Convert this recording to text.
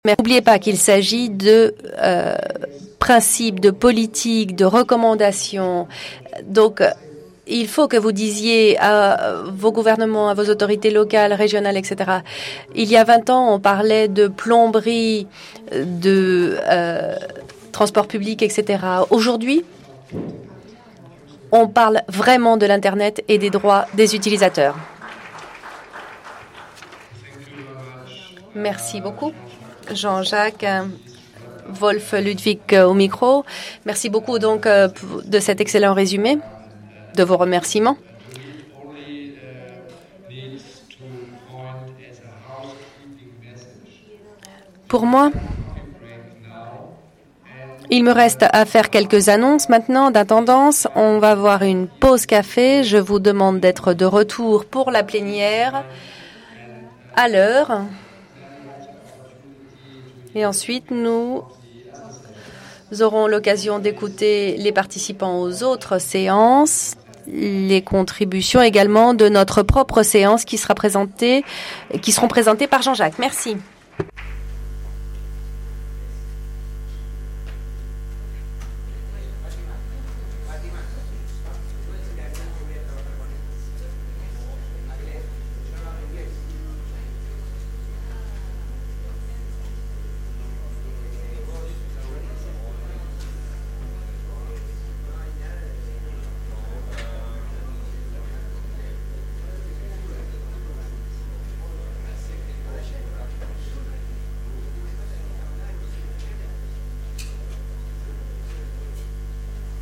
Mais n'oubliez pas qu'il s'agit de principes, de politiques, de recommandations. Donc, il faut que vous disiez à vos gouvernements, à vos autorités locales, régionales, etc. Il y a 20 ans, on parlait de plomberie, de transport public, etc. Aujourd'hui, on parle vraiment de l'Internet et des droits des utilisateurs. Merci beaucoup. Jean-Jacques Wolf Ludwig au micro. Merci beaucoup donc de cet excellent résumé, de vos remerciements. Pour moi, il me reste à faire quelques annonces maintenant d'un tendance. On va avoir une pause café. Je vous demande d'être de retour pour la plénière à l'heure. Et ensuite, nous aurons l'occasion d'écouter les participants aux autres séances, les contributions également de notre propre séance qui seront présentées par Jean-Jacques. Merci.